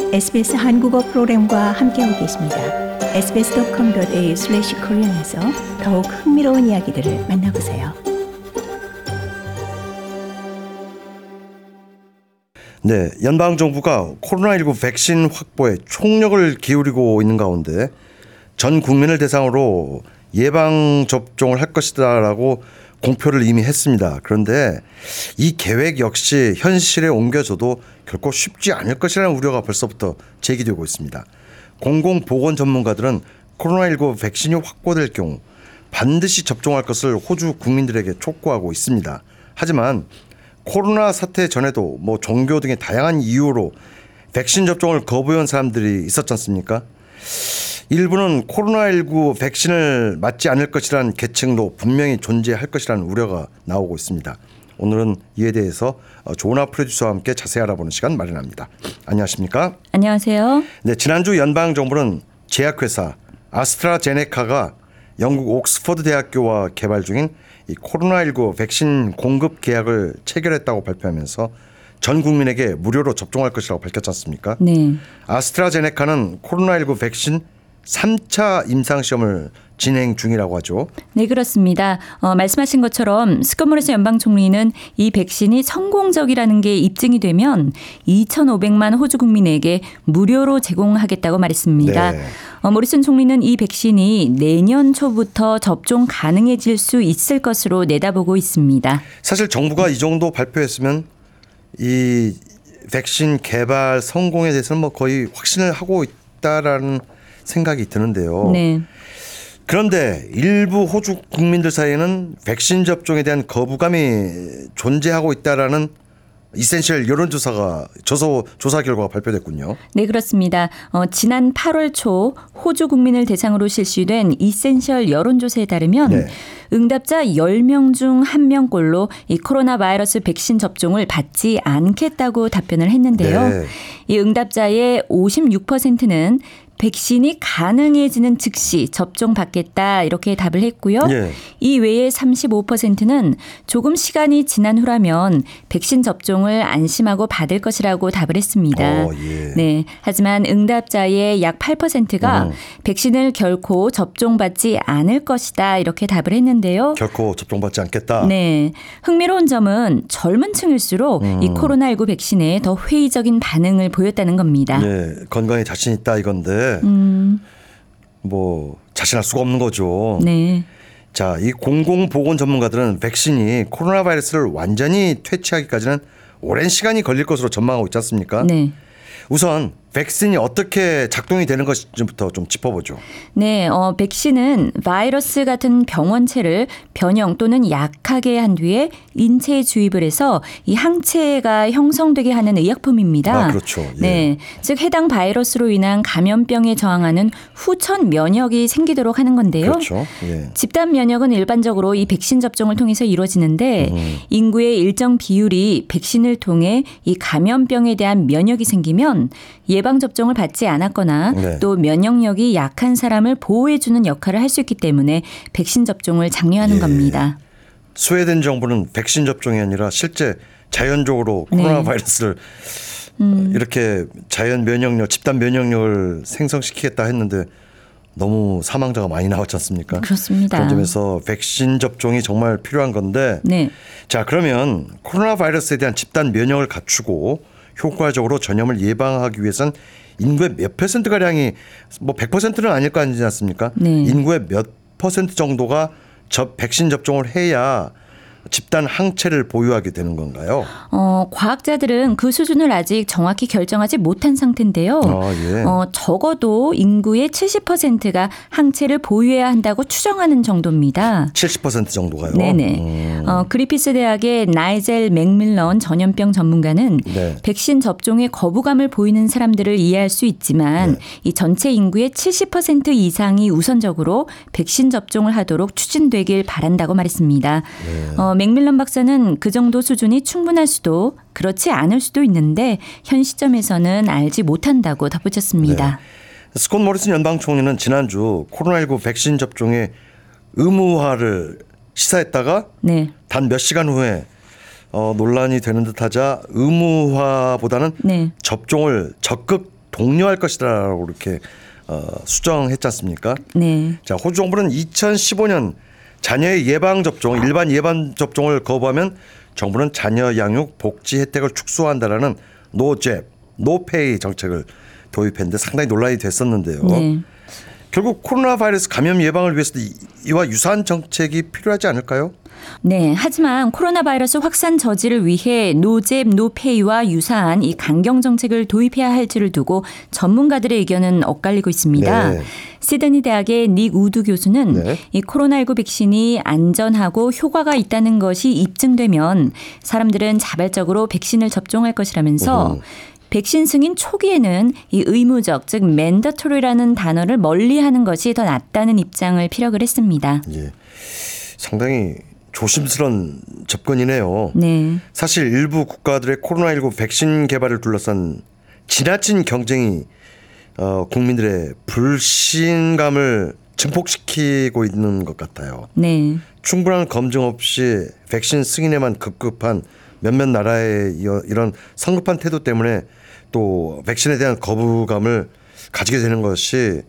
SBS 한국어 프로그램과 함께하고 계십니다. sbs.com.au/korean에서 더욱 흥미로운 이야기들을 만나보세요. 네, 연방정부가 코로나19 백신 확보에 총력을 기울이고 있는 가운데 전 국민을 대상으로 예방접종을 할 것이다라고 공표를 이미 했습니다. 그런데 이 계획 역시 현실에 옮겨져도 결코 쉽지 않을 것이라는 우려가 벌써부터 제기되고 있습니다. 공공보건 전문가들은 코로나19 백신이 확보될 경우 반드시 접종할 것을 호주 국민들에게 촉구하고 있습니다. 하지만 코로나 사태 전에도 종교 등의 다양한 이유로 백신 접종을 거부해온 사람들이 있었지 않습니까? 일부는 코로나19 백신을 맞지 않을 것이라는 계층도 분명히 존재할 것이라는 우려가 나오고 있습니다. 오늘은 이에 대해서 조은아 프로듀서와 함께 자세히 알아보는 시간 마련합니다. 안녕하십니까? 안녕하세요. 네, 지난주 연방정부는 제약회사 아스트라제네카가 영국 옥스퍼드 대학교와 개발 중인 이 코로나19 백신 공급 계약을 체결했다고 발표하면서 전 국민에게 무료로 접종할 것이라고 밝혔지 않습니까? 네. 아스트라제네카는 코로나19 백신 3차 임상시험을 진행 중이라고 하죠. 네, 그렇습니다. 말씀하신 것처럼 스콧 모리슨 연방 총리는 이 백신이 성공적이라는 게 입증이 되면 2,500만 호주 국민에게 무료로 제공하겠다고 말했습니다. 네. 모리슨 총리는 이 백신이 내년 초부터 접종 가능해질 수 있을 것으로 내다보고 있습니다. 사실 정부가 이 정도 발표했으면 이 백신 개발 성공에 대해서는 거의 확신을 하고 있다라는 생각이 드는데요. 네. 그런데 일부 호주 국민들 사이에는 백신 접종에 대한 거부감이 존재하고 있다라는 이센셜 여론조사가 조사 결과가 발표됐군요. 네, 그렇습니다. 지난 8월 초 호주 국민을 대상으로 실시된 이센셜 여론조사에 따르면 네. 응답자 10명 중 1명꼴로 이 코로나 바이러스 백신 접종을 받지 않겠다고 답변을 했는데요. 네. 이 응답자의 56%는 백신이 가능해지는 즉시 접종받겠다 이렇게 답을 했고요. 예. 이 외에 35%는 조금 시간이 지난 후라면 백신 접종을 안심하고 받을 것이라고 답을 했습니다. 예. 네, 하지만 응답자의 약 8%가 백신을 결코 접종받지 않을 것이다 이렇게 답을 했는데요. 결코 접종받지 않겠다. 네, 흥미로운 점은 젊은 층일수록 이 코로나19 백신에 더 회의적인 반응을 보였다는 겁니다. 네, 건강에 자신 있다 이건데 자신할 수가 없는 거죠. 네. 자, 이 공공보건 전문가들은 백신이 코로나 바이러스를 완전히 퇴치하기까지는 오랜 시간이 걸릴 것으로 전망하고 있지 않습니까? 네. 우선 백신이 어떻게 작동이 되는 것인지부터 좀 짚어보죠. 네, 백신은 바이러스 같은 병원체를 변형 또는 약하게 한 뒤에 인체에 주입을 해서 이 항체가 형성되게 하는 의약품입니다. 아, 그렇죠. 예. 네, 즉 해당 바이러스로 인한 감염병에 저항하는 후천 면역이 생기도록 하는 건데요. 그렇죠. 예. 집단 면역은 일반적으로 이 백신 접종을 통해서 이루어지는데 인구의 일정 비율이 백신을 통해 이 감염병에 대한 면역이 생기면 예방접종을 받지 않았거나 네. 또 면역력이 약한 사람을 보호해주는 역할을 할 수 있기 때문에 백신 접종을 장려하는 겁니다. 스웨덴 정부는 백신 접종이 아니라 실제 자연적으로 코로나 바이러스를 이렇게 자연 면역력, 집단 면역력을 생성시키겠다 했는데 너무 사망자가 많이 나왔지 않습니까? 그렇습니다. 그런 점에서 백신 접종이 정말 필요한 건데 네. 자, 그러면 코로나 바이러스에 대한 집단 면역을 갖추고 효과적으로 전염을 예방하기 위해서는 인구의 몇 %가량이 100%는 아닐 거 아니지 않습니까? 네. 인구의 몇 % 정도가 백신 접종을 해야 집단 항체를 보유하게 되는 건가요? 과학자들은 그 수준을 아직 정확히 결정하지 못한 상태인데요. 예. 적어도 인구의 70%가 항체를 보유해야 한다고 추정하는 정도입니다. 70% 정도가요? 네네. 그리피스 대학의 나이젤 맥밀런 전염병 전문가는 네. 백신 접종에 거부감을 보이는 사람들을 이해할 수 있지만 이 전체 인구의 70% 이상이 우선적으로 백신 접종을 하도록 추진되길 바란다고 말했습니다. 맥밀런 박사는 그 정도 수준이 충분할 수도 그렇지 않을 수도 있는데 현 시점에서는 알지 못한다고 덧붙였습니다. 네. 스콧 모리슨 연방 총리는 지난주 코로나19 백신 접종의 의무화를 시사했다가 네. 단 몇 시간 후에 논란이 되는 듯하자 의무화보다는 네. 접종을 적극 독려할 것이다라고 이렇게 수정했지 않습니까? 네. 자, 호주 정부는 2015년 자녀의 예방 접종, 일반 예방 접종을 거부하면 정부는 자녀 양육 복지 혜택을 축소한다라는 노잽, 노페이 정책을 도입했는데 상당히 논란이 됐었는데요. 네. 결국 코로나 바이러스 감염 예방을 위해서도 이와 유사한 정책이 필요하지 않을까요? 네. 하지만 코로나 바이러스 확산 저지를 위해 노잽 노페이와 유사한 이 강경 정책을 도입해야 할지를 두고 전문가들의 의견은 엇갈리고 있습니다. 네. 시드니 대학의 닉 우드 교수는 네. 이 코로나19 백신이 안전하고 효과가 있다는 것이 입증되면 사람들은 자발적으로 백신을 접종할 것이라면서 백신 승인 초기에는 이 의무적, 즉 mandatory라는 단어를 멀리하는 것이 더 낫다는 입장을 피력을 했습니다. 예, 상당히 조심스러운 접근이네요. 네. 사실 일부 국가들의 코로나19 백신 개발을 둘러싼 지나친 경쟁이 국민들의 불신감을 증폭시키고 있는 것 같아요. 네. 충분한 검증 없이 백신 승인에만 급급한 몇몇 나라의 이런 성급한 태도 때문에 또 백신에 대한 거부감을 가지게 되는 것이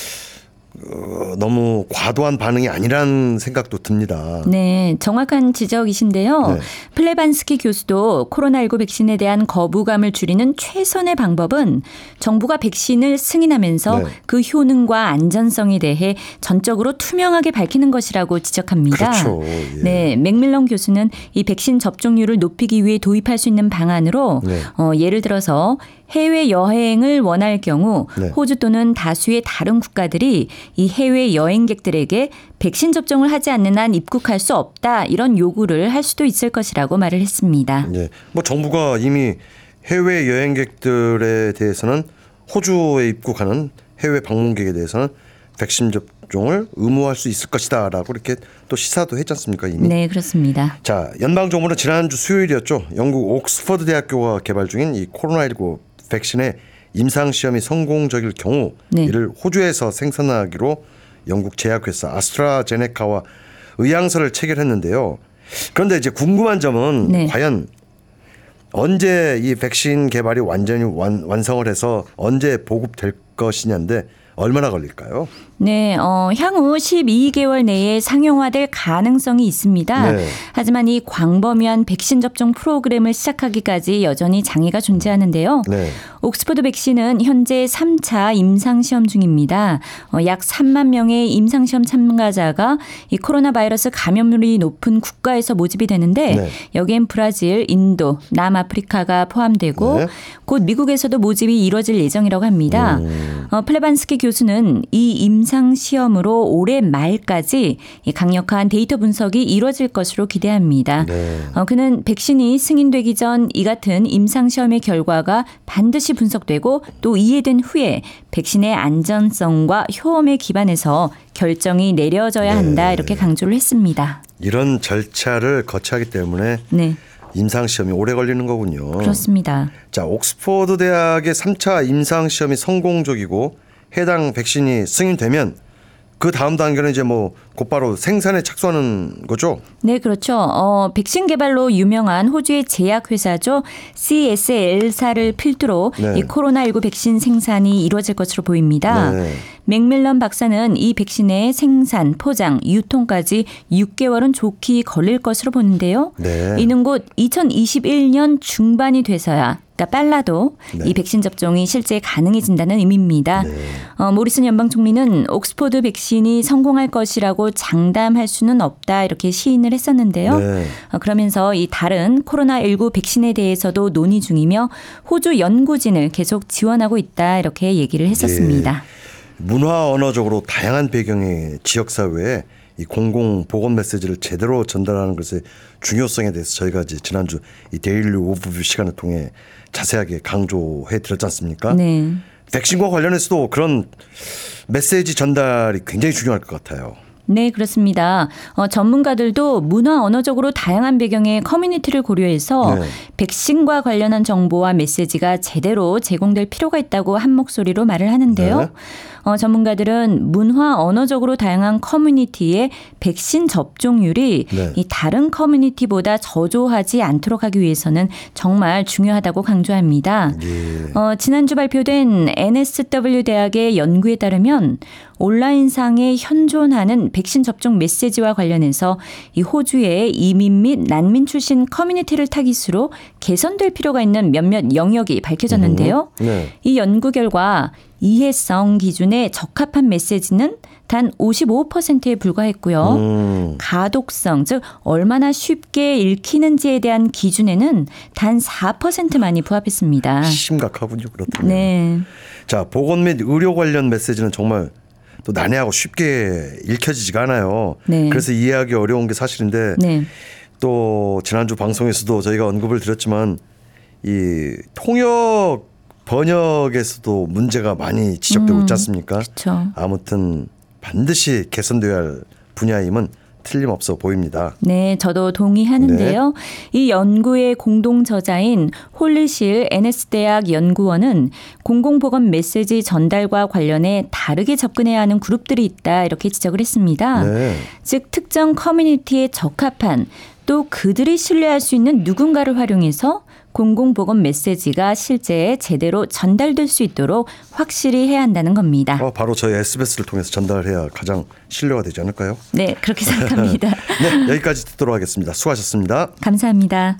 너무 과도한 반응이 아니라는 생각도 듭니다. 네, 정확한 지적이신데요. 네. 플레반스키 교수도 코로나19 백신에 대한 거부감을 줄이는 최선의 방법은 정부가 백신을 승인하면서 네. 그 효능과 안전성에 대해 전적으로 투명하게 밝히는 것이라고 지적합니다. 그렇죠. 예. 네, 맥밀런 교수는 이 백신 접종률을 높이기 위해 도입할 수 있는 방안으로 네. 예를 들어서 해외 여행을 원할 경우 네. 호주 또는 다수의 다른 국가들이 이 해외 여행객들에게 백신 접종을 하지 않는 한 입국할 수 없다 이런 요구를 할 수도 있을 것이라고 말을 했습니다. 예. 뭐 정부가 이미 해외 여행객들에 대해서는 호주에 입국하는 해외 방문객에 대해서는 백신 접종을 의무화할 수 있을 것이다라고 이렇게 또 시사도 했지 않습니까 이미? 네, 그렇습니다. 자, 연방정부는 지난주 수요일이었죠. 영국 옥스퍼드 대학교가 개발 중인 이 코로나19 백신의 임상시험이 성공적일 경우 네. 이를 호주에서 생산하기로 영국 제약회사 아스트라제네카와 의향서를 체결했는데요. 그런데 이제 궁금한 점은 네. 과연 언제 이 백신 개발이 완전히 완성을 해서 언제 보급될 것이냐인데 얼마나 걸릴까요? 네, 향후 12개월 내에 상용화될 가능성이 있습니다. 네. 하지만 이 광범위한 백신 접종 프로그램을 시작하기까지 여전히 장애가 존재하는데요. 네. 옥스퍼드 백신은 현재 3차 임상시험 중입니다. 약 3만 명의 임상시험 참가자가 이 코로나 바이러스 감염률이 높은 국가에서 모집이 되는데 네. 여기엔 브라질, 인도, 남아프리카가 포함되고 네. 곧 미국에서도 모집이 이루어질 예정이라고 합니다. 플레반스키 교수는 이 임상시험으로 올해 말까지 이 강력한 데이터 분석이 이루어질 것으로 기대합니다. 네. 그는 백신이 승인되기 전 이 같은 임상시험의 결과가 반드시 분석되고 또 이해된 후에 백신의 안전성과 효험에 기반해서 결정이 내려져야 한다 이렇게 강조를 했습니다. 이런 절차를 거쳐야 하기 때문에 네, 임상시험이 오래 걸리는 거군요. 그렇습니다. 자, 옥스퍼드 대학의 3차 임상시험이 성공적이고 해당 백신이 승인되면 그 다음 단계는 이제 뭐 곧바로 생산에 착수하는 거죠? 네, 그렇죠. 백신 개발로 유명한 호주의 제약회사죠. CSL사를 필두로 네. 이 코로나19 백신 생산이 이루어질 것으로 보입니다. 네. 맥밀런 박사는 이 백신의 생산, 포장, 유통까지 6개월은 좋게 걸릴 것으로 보는데요. 네. 이는 곧 2021년 중반이 돼서야 그러니까 빨라도 네. 이 백신 접종이 실제 가능해진다는 의미입니다. 모리슨 연방 총리는 옥스퍼드 백신이 성공할 것이라고 장담할 수는 없다 이렇게 시인을 했었는데요. 네. 그러면서 이 다른 코로나19 백신에 대해서도 논의 중이며 호주 연구진을 계속 지원하고 있다 이렇게 얘기를 했었습니다. 문화 언어적으로 다양한 배경의 지역사회에 이 공공 보건 메시지를 제대로 전달하는 것의 중요성에 대해서 저희가 이제 지난주 이 데일리 오브뷰 시간을 통해 자세하게 강조해 드렸지 않습니까? 네. 백신과 관련해서도 그런 메시지 전달이 굉장히 중요할 것 같아요. 네, 그렇습니다. 전문가들도 문화 언어적으로 다양한 배경의 커뮤니티를 고려해서 네. 백신과 관련한 정보와 메시지가 제대로 제공될 필요가 있다고 한 목소리로 말을 하는데요. 네. 전문가들은 문화 언어적으로 다양한 커뮤니티의 백신 접종률이 네. 이 다른 커뮤니티보다 저조하지 않도록 하기 위해서는 정말 중요하다고 강조합니다. 예. 지난주 발표된 NSW 대학의 연구에 따르면 온라인상에 현존하는 백신 접종 메시지와 관련해서 이 호주의 이민 및 난민 출신 커뮤니티를 타깃으로 개선될 필요가 있는 몇몇 영역이 밝혀졌는데요. 네. 이 연구 결과 이해성 기준에 적합한 메시지는 단 55%에 불과했고요. 가독성, 즉 얼마나 쉽게 읽히는지에 대한 기준에는 단 4%만이 부합했습니다. 심각하군요. 그렇다면. 네. 자, 보건 및 의료 관련 메시지는 정말 또 난해하고 쉽게 읽혀지지가 않아요. 네. 그래서 이해하기 어려운 게 사실인데 네. 또 지난주 방송에서도 저희가 언급을 드렸지만 이 통역 번역에서도 문제가 많이 지적되고 있지 않습니까? 그렇죠. 아무튼 반드시 개선돼야 할 분야임은 틀림없어 보입니다. 네, 저도 동의하는데요. 이 연구의 공동 저자인 홀리실 NS대학 연구원은 공공보건 메시지 전달과 관련해 다르게 접근해야 하는 그룹들이 있다 이렇게 지적을 했습니다. 네. 즉 특정 커뮤니티에 적합한 또 그들이 신뢰할 수 있는 누군가를 활용해서 공공보건 메시지가 실제 제대로 전달될 수 있도록 확실히 해야 한다는 겁니다. 바로 저희 SBS를 통해서 전달해야 가장 신뢰가 되지 않을까요? 네, 그렇게 생각합니다. 네, 여기까지 듣도록 하겠습니다. 수고하셨습니다. 감사합니다.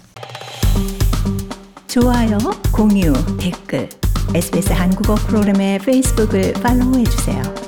좋아요, 공유, 댓글, SBS 한국어 프로그램의 페이스북을 팔로우해주세요.